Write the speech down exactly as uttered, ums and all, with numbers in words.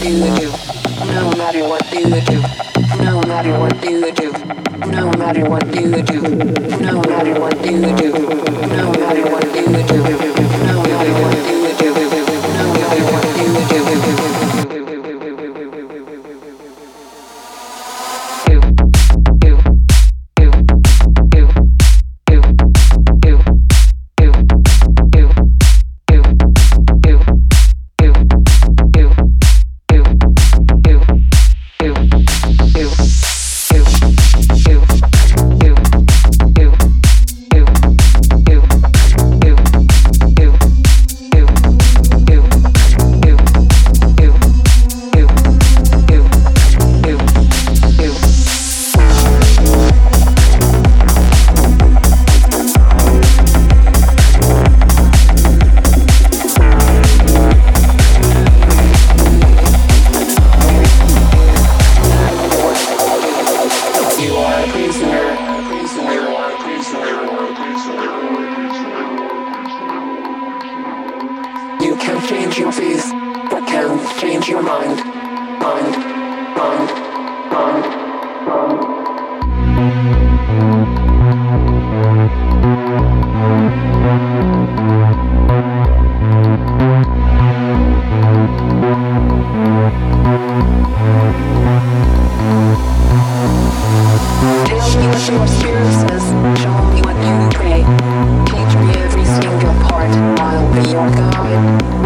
you do, no matter what you do, no matter what you do, no matter what you do, no matter what you do, no matter what you do, no matter what you do, no matter what you do. You can change your face, but can't change your mind. Mind, mind, mind, mind. Tell me what your spirit says, show me what you pray. Teach me every single part, I'll be your guide.